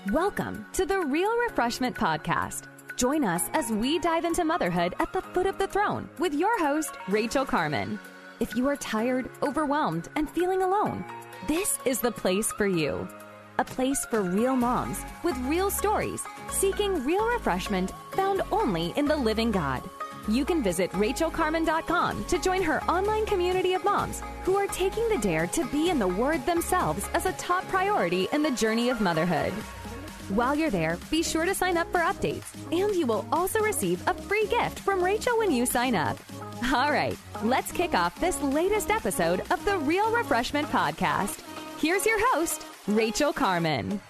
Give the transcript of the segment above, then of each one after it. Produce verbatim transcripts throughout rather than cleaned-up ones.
Welcome to the Real Refreshment Podcast. Join us as we dive into motherhood at the foot of the throne with your host, Rachel Carman. If you are tired, overwhelmed, and feeling alone, this is the place for you. A place for real moms with real stories, seeking real refreshment found only in the living God. You can visit rachel carman dot com to join her online community of moms who are taking the dare to be in the Word themselves as a top priority in the journey of motherhood. While you're there, be sure to sign up for updates, and you will also receive a free gift from Rachel when you sign up. All right, let's kick off this latest episode of the Real Refreshment Podcast. Here's your host, Rachel Carman.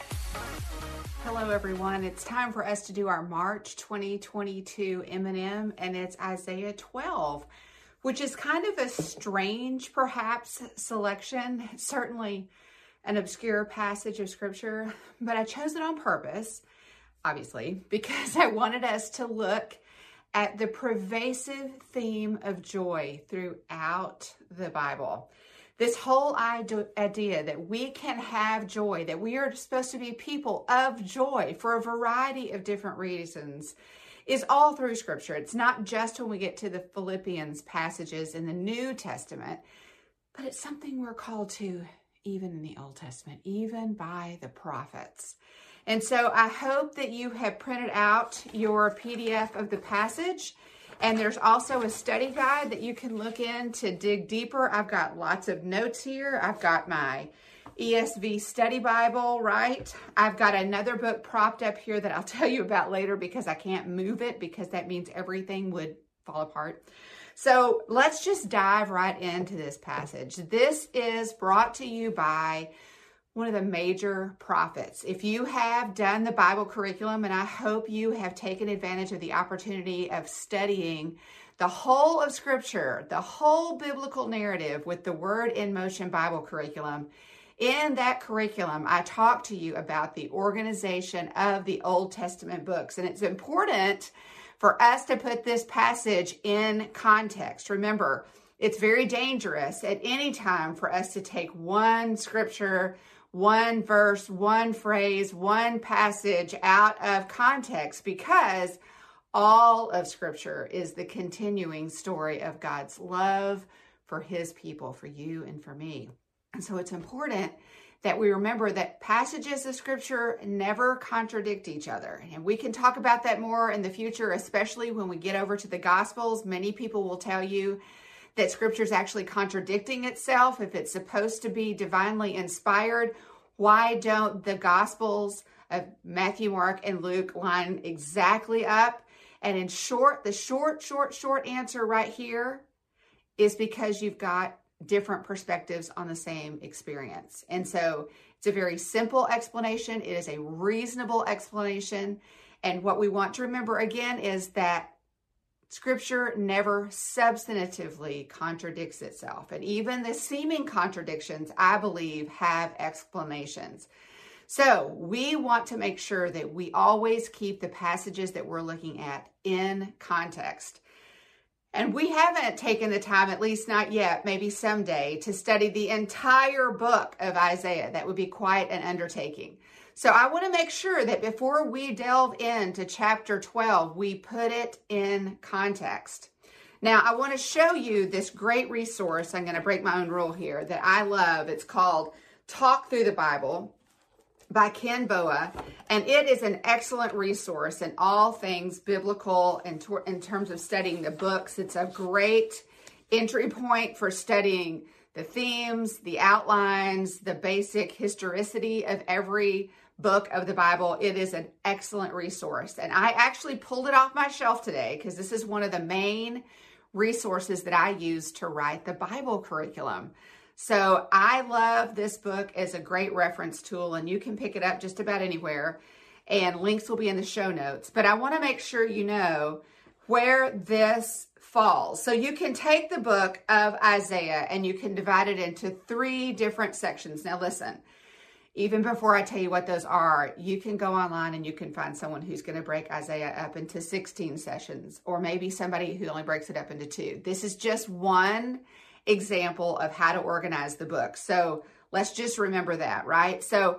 Hello, everyone. It's time for us to do our March twenty twenty-two M and M, and it's Isaiah twelve, which is kind of a strange, perhaps, selection. Certainly an obscure passage of scripture, but I chose it on purpose, obviously, because I wanted us to look at the pervasive theme of joy throughout the Bible. This whole idea that we can have joy, that we are supposed to be people of joy for a variety of different reasons, is all through scripture. It's not just when we get to the Philippians passages in the New Testament, but it's something we're called to even in the Old Testament, even by the prophets. And so I hope that you have printed out your P D F of the passage, and there's also a study guide that you can look in to dig deeper. I've got lots of notes here. I've got my E S V study Bible, right? I've got another book propped up here that I'll tell you about later because I can't move it because that means everything would fall apart. So let's just dive right into this passage. This is brought to you by one of the major prophets. If you have done the Bible curriculum, and I hope you have taken advantage of the opportunity of studying the whole of Scripture, the whole biblical narrative with the Word in Motion Bible curriculum, in that curriculum, I talk to you about the organization of the Old Testament books. And it's important for us to put this passage in context. Remember, it's very dangerous at any time for us to take one scripture, one verse, one phrase, one passage out of context, because all of scripture is the continuing story of God's love for his people, for you and for me. And so it's important that we remember that passages of scripture never contradict each other. And we can talk about that more in the future, especially when we get over to the Gospels. Many people will tell you that scripture is actually contradicting itself. If it's supposed to be divinely inspired, why don't the Gospels of Matthew, Mark, and Luke line exactly up? And in short, the short, short, short answer right here is because you've got different perspectives on the same experience. And so it's a very simple explanation. It is a reasonable explanation. And what we want to remember again is that scripture never substantively contradicts itself. And even the seeming contradictions, I believe, have explanations. So we want to make sure that we always keep the passages that we're looking at in context. And we haven't taken the time, at least not yet, maybe someday, to study the entire book of Isaiah. That would be quite an undertaking. So I want to make sure that before we delve into chapter twelve, we put it in context. Now, I want to show you this great resource. I'm going to break my own rule here that I love. It's called Talk Through the Bible by Ken Boa, and it is an excellent resource in all things biblical and in, in terms of studying the books. It's a great entry point for studying the themes, the outlines, the basic historicity of every book of the Bible. It is an excellent resource, and I actually pulled it off my shelf today because this is one of the main resources that I use to write the Bible curriculum. So I love this book as a great reference tool, and you can pick it up just about anywhere, and links will be in the show notes. But I want to make sure you know where this falls. So you can take the book of Isaiah and you can divide it into three different sections. Now listen, even before I tell you what those are, you can go online and you can find someone who's going to break Isaiah up into sixteen sessions, or maybe somebody who only breaks it up into two. This is just one example of how to organize the book. So let's just remember that, right? So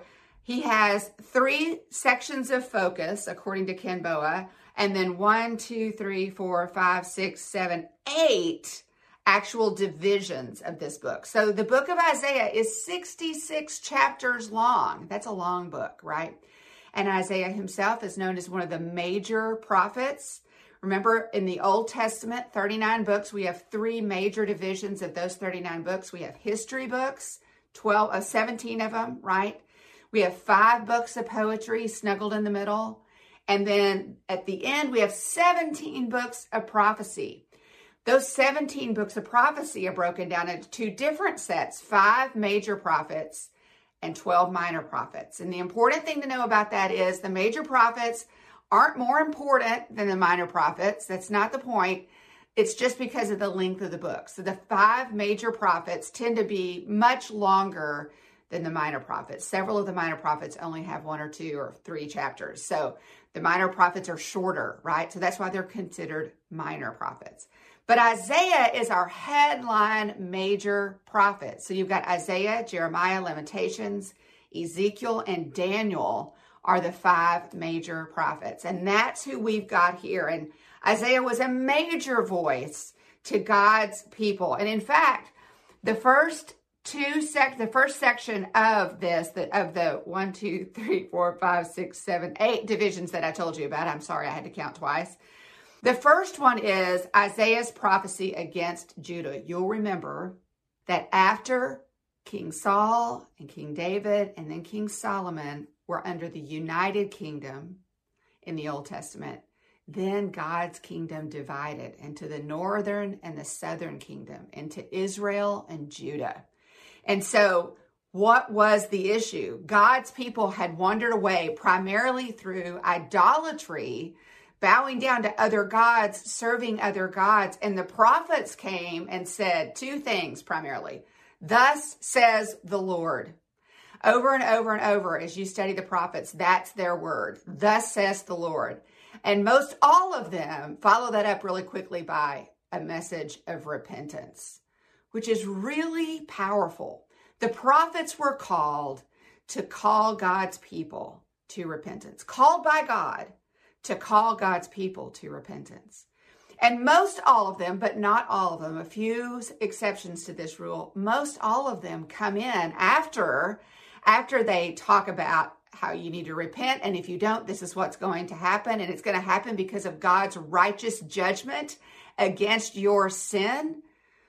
He has three sections of focus, according to Ken Boa, and then one, two, three, four, five, six, seven, eight actual divisions of this book. So the book of Isaiah is sixty-six chapters long. That's a long book, right? And Isaiah himself is known as one of the major prophets. Remember, in the Old Testament, thirty-nine books, we have three major divisions of those thirty-nine books. We have history books, twelve, uh, seventeen of them, right? We have five books of poetry snuggled in the middle. And then at the end, we have seventeen books of prophecy. Those seventeen books of prophecy are broken down into two different sets, five major prophets and twelve minor prophets. And the important thing to know about that is the major prophets aren't more important than the minor prophets. That's not the point. It's just because of the length of the book. So the five major prophets tend to be much longer than the minor prophets. Several of the minor prophets only have one or two or three chapters. So the minor prophets are shorter, right? So that's why they're considered minor prophets. But Isaiah is our headline major prophet. So you've got Isaiah, Jeremiah, Lamentations, Ezekiel, and Daniel are the five major prophets. And that's who we've got here. And Isaiah was a major voice to God's people. And in fact, the first two sec, the first section of this, the, of the one, two, three, four, five, six, seven, eight divisions that I told you about. I'm sorry, I had to count twice. The first one is Isaiah's prophecy against Judah. You'll remember that after King Saul and King David and then King Solomon were under the United Kingdom in the Old Testament, then God's kingdom divided into the northern and the southern kingdom, into Israel and Judah. And so what was the issue? God's people had wandered away primarily through idolatry, bowing down to other gods, serving other gods. And the prophets came and said two things primarily. Thus says the Lord. Over and over and over, as you study the prophets, that's their word. Thus says the Lord. And most all of them follow that up really quickly by a message of repentance, which is really powerful. The prophets were called to call God's people to repentance, called by God to call God's people to repentance. And most all of them, but not all of them, a few exceptions to this rule, most all of them come in after, after they talk about how you need to repent. And if you don't, this is what's going to happen. And it's going to happen because of God's righteous judgment against your sin.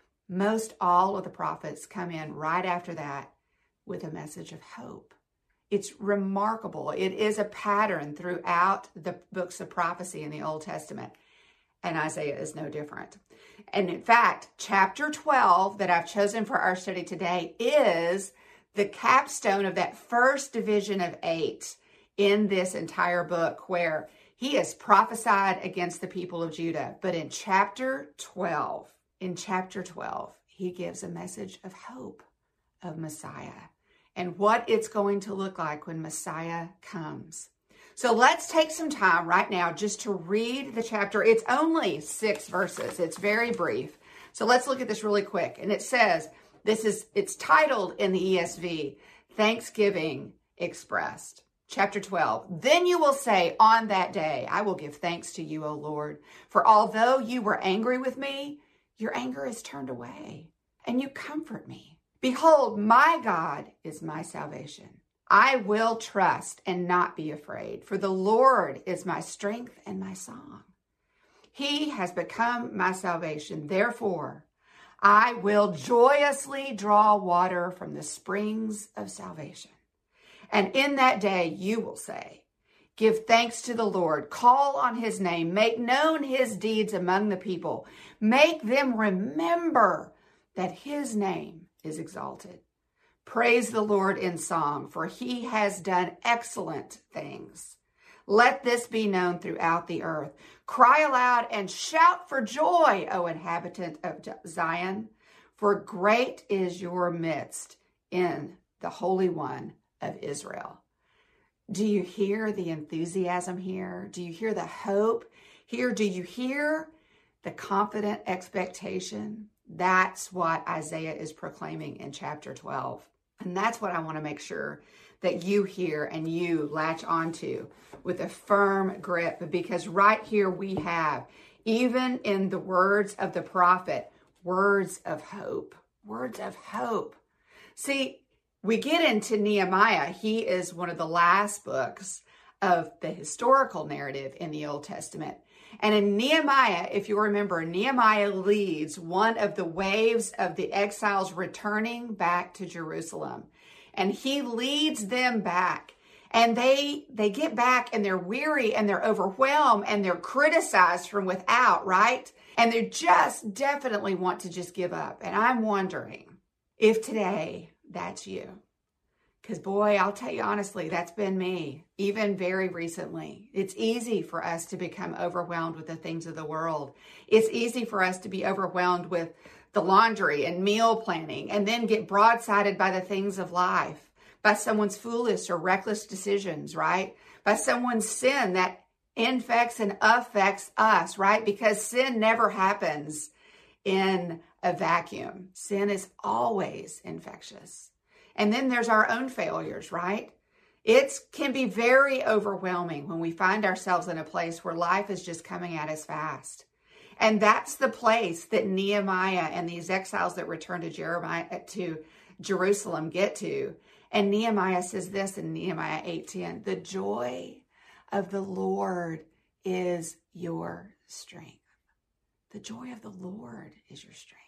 Most all of the prophets come in right after that with a message of hope. It's remarkable. It is a pattern throughout the books of prophecy in the Old Testament. And Isaiah is no different. And in fact, chapter twelve that I've chosen for our study today is the capstone of that first division of eight in this entire book, where he has prophesied against the people of Judah. But in chapter twelve, in chapter twelve, he gives a message of hope of Messiah and what it's going to look like when Messiah comes. So let's take some time right now just to read the chapter. It's only six verses. It's very brief. So let's look at this really quick. And it says, this is, it's titled in the E S V, Thanksgiving Expressed. Chapter twelve, then you will say, on that day, I will give thanks to you, O Lord. For although you were angry with me, your anger is turned away, and you comfort me. Behold, my God is my salvation. I will trust and not be afraid, for the Lord is my strength and my song. He has become my salvation. Therefore, I will joyously draw water from the springs of salvation. And in that day you will say, give thanks to the Lord, call on his name, make known his deeds among the people, make them remember that his name is exalted. Praise the Lord in song, for he has done excellent things. Let this be known throughout the earth. Cry aloud and shout for joy, O inhabitant of Zion, for great is your midst in the Holy One of Israel. Do you hear the enthusiasm here? Do you hear the hope here? Do you hear the confident expectation? That's what Isaiah is proclaiming in chapter twelve. And that's what I want to make sure that you hear and you latch onto with a firm grip, because right here we have, even in the words of the prophet, words of hope, words of hope. See, we get into Nehemiah. He is one of the last books of the historical narrative in the Old Testament. And in Nehemiah, if you remember, Nehemiah leads one of the waves of the exiles returning back to Jerusalem. And he leads them back. And they they get back and they're weary and they're overwhelmed and they're criticized from without, right? And they just definitely want to just give up. And I'm wondering if today that's you. Because boy, I'll tell you honestly, that's been me, even very recently. It's easy for us to become overwhelmed with the things of the world. It's easy for us to be overwhelmed with the laundry and meal planning and then get broadsided by the things of life, by someone's foolish or reckless decisions, right? By someone's sin that infects and affects us, right? Because sin never happens in a vacuum. Sin is always infectious. And then there's our own failures, right? It can be very overwhelming when we find ourselves in a place where life is just coming at us fast. And that's the place that Nehemiah and these exiles that return to Jeremiah, to Jerusalem get to. And Nehemiah says this in Nehemiah eight ten, the joy of the Lord is your strength. The joy of the Lord is your strength.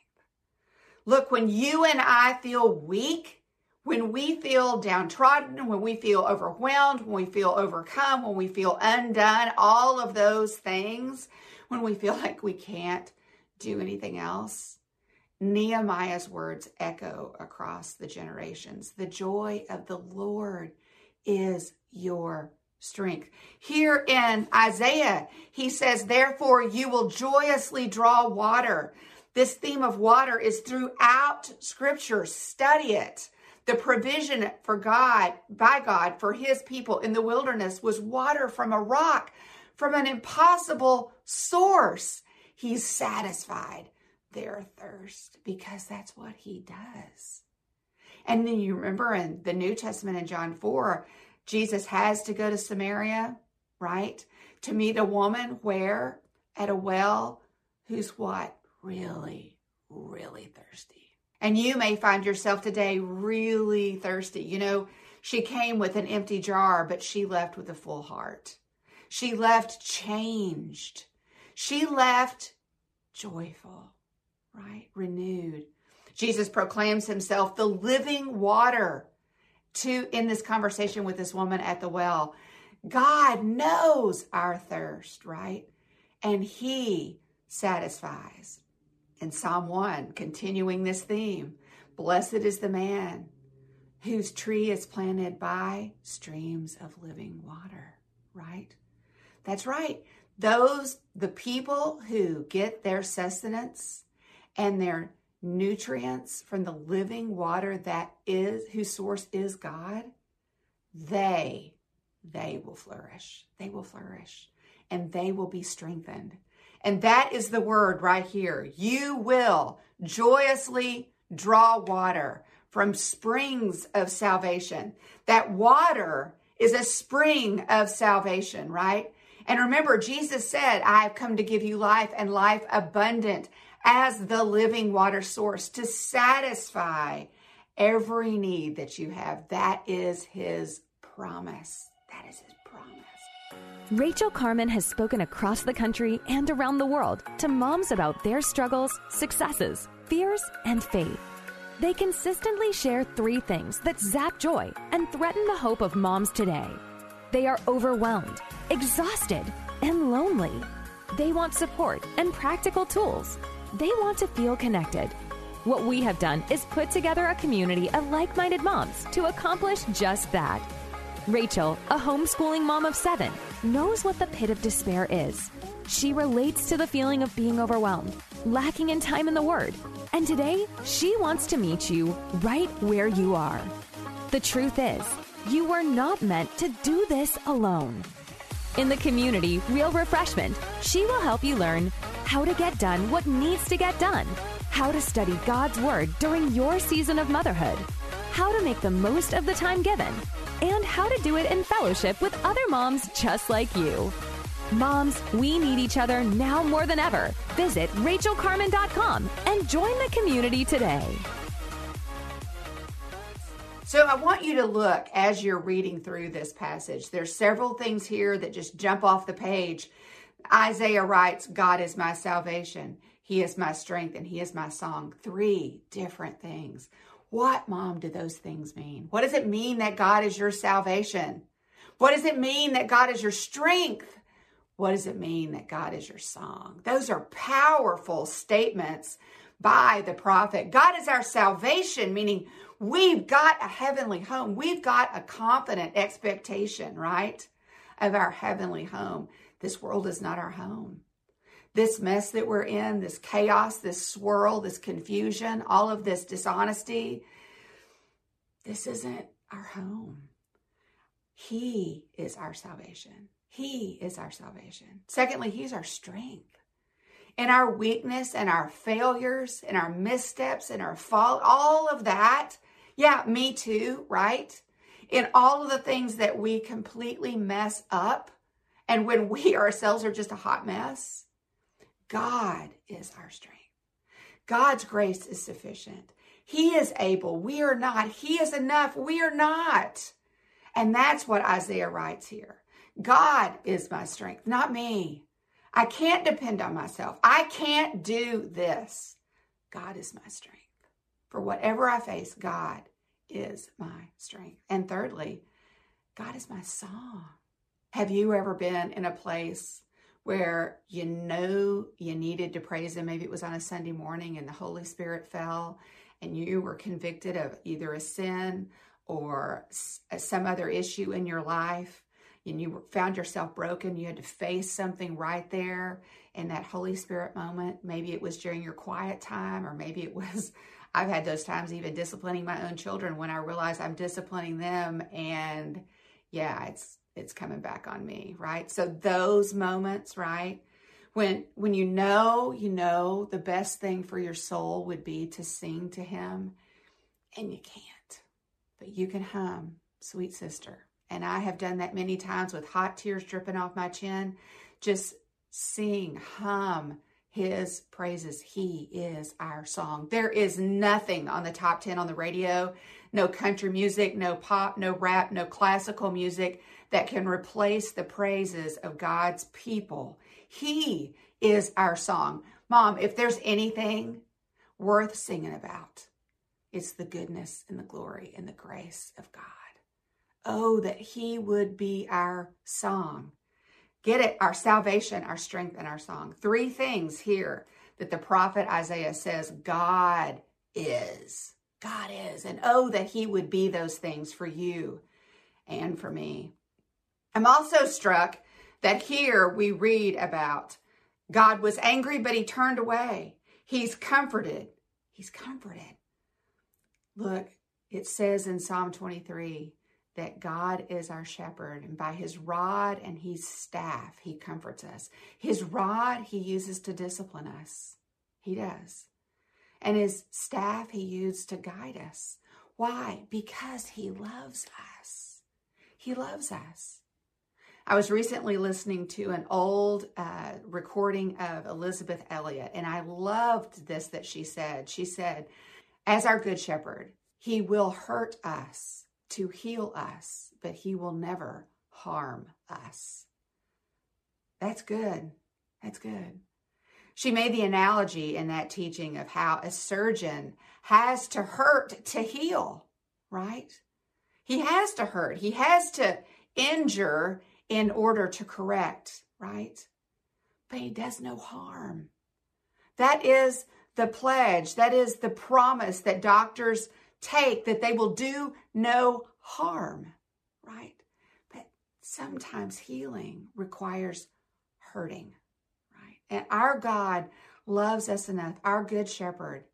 Look, when you and I feel weak, when we feel downtrodden, when we feel overwhelmed, when we feel overcome, when we feel undone, all of those things, when we feel like we can't do anything else, Nehemiah's words echo across the generations. The joy of the Lord is your strength. Here in Isaiah, he says, therefore you will joyously draw water. This theme of water is throughout Scripture. Study it. The provision for God, by God, for his people in the wilderness was water from a rock, from an impossible source. He's satisfied their thirst because that's what he does. And then you remember in the New Testament in John four, Jesus has to go to Samaria, right? To meet a woman where? At a well who's what? Really, really thirsty. And you may find yourself today really thirsty. You know, she came with an empty jar, but she left with a full heart. She left changed. She left joyful, right? Renewed. Jesus proclaims himself the living water to in this conversation with this woman at the well. God knows our thirst, right? And he satisfies. In Psalm one, continuing this theme, blessed is the man whose tree is planted by streams of living water, right? That's right. Those, the people who get their sustenance and their nutrients from the living water that is, whose source is God, they, they will flourish. They will flourish and they will be strengthened. And that is the word right here. You will joyously draw water from springs of salvation. That water is a spring of salvation, right? And remember, Jesus said, I have come to give you life and life abundant as the living water source to satisfy every need that you have. That is his promise. That is his promise. Rachel Carman has spoken across the country and around the world to moms about their struggles, successes, fears, and faith. They consistently share three things that zap joy and threaten the hope of moms today. They are overwhelmed, exhausted, and lonely. They want support and practical tools. They want to feel connected. What we have done is put together a community of like-minded moms to accomplish just that. Rachel, a homeschooling mom of seven, knows what the pit of despair is. She relates to the feeling of being overwhelmed, lacking in time in the Word. And today, she wants to meet you right where you are. The truth is, you were not meant to do this alone. In the community, Real Refreshment, she will help you learn how to get done what needs to get done, how to study God's Word during your season of motherhood, how to make the most of the time given, and how to do it in fellowship with other moms just like you. Moms, we need each other now more than ever. Visit Rachel Carman dot com and join the community today. So I want you to look as you're reading through this passage. There's several things here that just jump off the page. Isaiah writes, God is my salvation. He is my strength and he is my song. Three different things. What, Mom, do those things mean? What does it mean that God is your salvation? What does it mean that God is your strength? What does it mean that God is your song? Those are powerful statements by the prophet. God is our salvation, meaning we've got a heavenly home. We've got a confident expectation, right, of our heavenly home. This world is not our home. This mess that we're in, this chaos, this swirl, this confusion, all of this dishonesty, this isn't our home. He is our salvation. He is our salvation. Secondly, he's our strength. In our weakness and our failures and our missteps and our fault, all of that, yeah, me too, right? In all of the things that we completely mess up, and when we ourselves are just a hot mess, God is our strength. God's grace is sufficient. He is able. We are not. He is enough. We are not. And that's what Isaiah writes here. God is my strength, not me. I can't depend on myself. I can't do this. God is my strength. For whatever I face, God is my strength. And thirdly, God is my song. Have you ever been in a place where you know you needed to praise him? Maybe it was on a Sunday morning and the Holy Spirit fell and you were convicted of either a sin or some other issue in your life, and you found yourself broken. You had to face something right there in that Holy Spirit moment. Maybe it was during your quiet time, or maybe it was, I've had those times even disciplining my own children when I realize I'm disciplining them and yeah, it's it's coming back on me, right? So those moments, right? When when you know, you know the best thing for your soul would be to sing to him, and you can't, but you can hum, Sweet Sister. And I have done that many times with hot tears dripping off my chin. Just sing, hum his praises. He is our song. There is nothing on the top ten on the radio, no country music, no pop, no rap, no classical music that can replace the praises of God's people. He is our song. Mom, if there's anything worth singing about, it's the goodness and the glory and the grace of God. Oh, that he would be our song. Get it? Our salvation, our strength, and our song. Three things here that the prophet Isaiah says God is. God is. And oh, that he would be those things for you and for me. I'm also struck that here we read about God was angry, but he turned away. He's comforted. He's comforted. Look, it says in Psalm twenty-three, that God is our shepherd, and by his rod and his staff, he comforts us. His rod he uses to discipline us. He does. And his staff he uses to guide us. Why? Because he loves us. He loves us. I was recently listening to an old uh, recording of Elizabeth Elliot, and I loved this that she said. She said, as our good shepherd, he will hurt us to heal us, but he will never harm us. That's good. That's good. She made the analogy in that teaching of how a surgeon has to hurt to heal, right? He has to hurt. He has to injure in order to correct, right? But he does no harm. That is the pledge. That is the promise that doctors take, that they will do no harm, right? But sometimes healing requires hurting, right? And our God loves us enough. Our good shepherd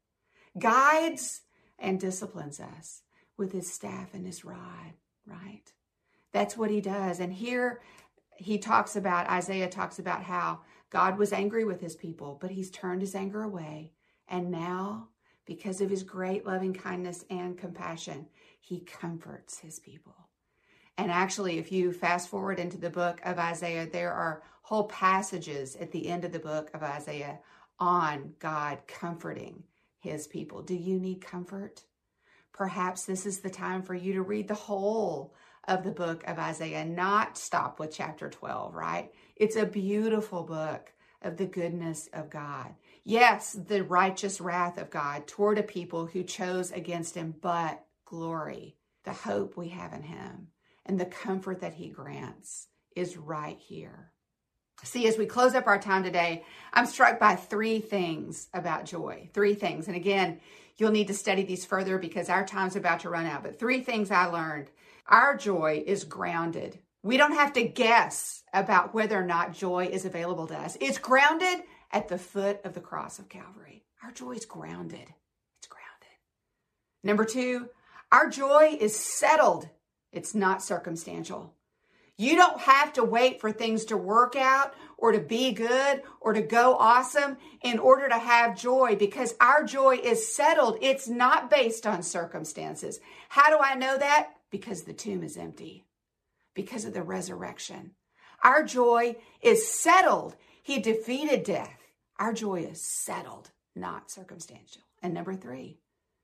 guides and disciplines us with his staff and his rod, right? That's what he does. And here he talks about, Isaiah talks about how God was angry with his people, but he's turned his anger away. And now, because of his great loving kindness and compassion, he comforts his people. And actually, if you fast forward into the book of Isaiah, there are whole passages at the end of the book of Isaiah on God comforting his people. Do you need comfort? Perhaps this is the time for you to read the whole of the book of Isaiah, not stop with chapter twelve, right? It's a beautiful book of the goodness of God. Yes, the righteous wrath of God toward a people who chose against him, but glory, the hope we have in him, and the comfort that he grants is right here. See, as we close up our time today, I'm struck by three things about joy. Three things. And again, you'll need to study these further because our time's about to run out. But three things I learned. Our joy is grounded. We don't have to guess about whether or not joy is available to us. It's grounded at the foot of the cross of Calvary. Our joy is grounded. It's grounded. Number two, our joy is settled. It's not circumstantial. You don't have to wait for things to work out or to be good or to go awesome in order to have joy, because our joy is settled. It's not based on circumstances. How do I know that? Because the tomb is empty, because of the resurrection. Our joy is settled. He defeated death. Our joy is settled, not circumstantial. And number three,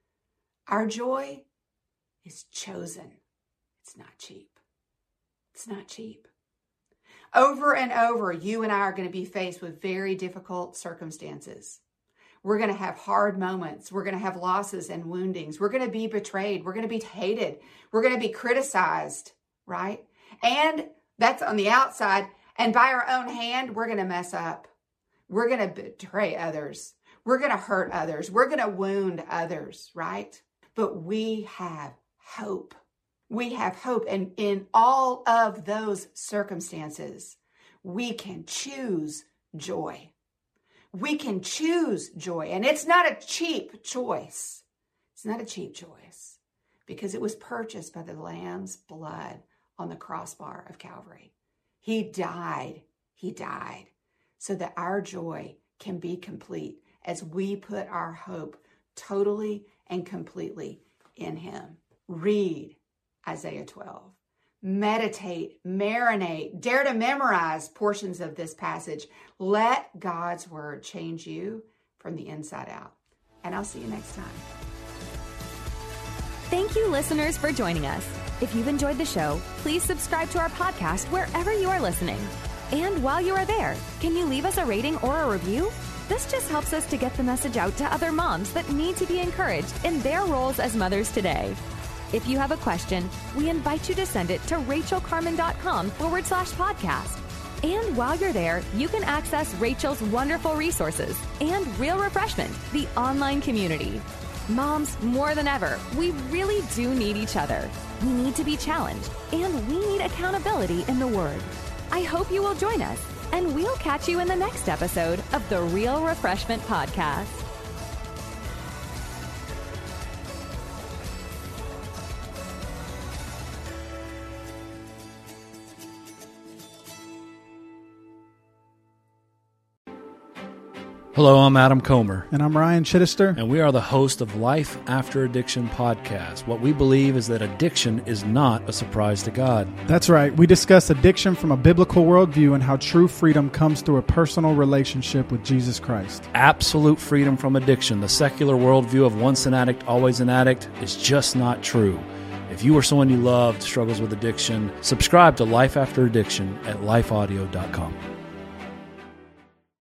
our joy is chosen. It's not cheap. It's not cheap. Over and over, you and I are going to be faced with very difficult circumstances. We're going to have hard moments. We're going to have losses and woundings. We're going to be betrayed. We're going to be hated. We're going to be criticized, right? And that's on the outside. And by our own hand, we're going to mess up. We're going to betray others. We're going to hurt others. We're going to wound others, right? But we have hope. We have hope. And in all of those circumstances, we can choose joy. We can choose joy. And it's not a cheap choice. It's not a cheap choice because it was purchased by the Lamb's blood on the crossbar of Calvary. He died. He died so that our joy can be complete as we put our hope totally and completely in him. Read Isaiah twelve. Meditate, marinate, dare to memorize portions of this passage. Let God's word change you from the inside out. And I'll see you next time. Thank you, listeners, for joining us. If you've enjoyed the show, please subscribe to our podcast wherever you are listening. And while you are there, can you leave us a rating or a review? This just helps us to get the message out to other moms that need to be encouraged in their roles as mothers today. If you have a question, we invite you to send it to rachelcarman.com forward slash podcast. And while you're there, you can access Rachel's wonderful resources and Real Refreshment, the online community. Moms, more than ever, we really do need each other. We need to be challenged, and we need accountability in the Word. I hope you will join us, and we'll catch you in the next episode of the Real Refreshment Podcast. Hello, I'm Adam Comer. And I'm Ryan Chittister. And we are the host of Life After Addiction podcast. What we believe is that addiction is not a surprise to God. That's right. We discuss addiction from a biblical worldview and how true freedom comes through a personal relationship with Jesus Christ. Absolute freedom from addiction. The secular worldview of once an addict, always an addict is just not true. If you or someone you loved struggles with addiction, subscribe to Life After Addiction at life audio dot com.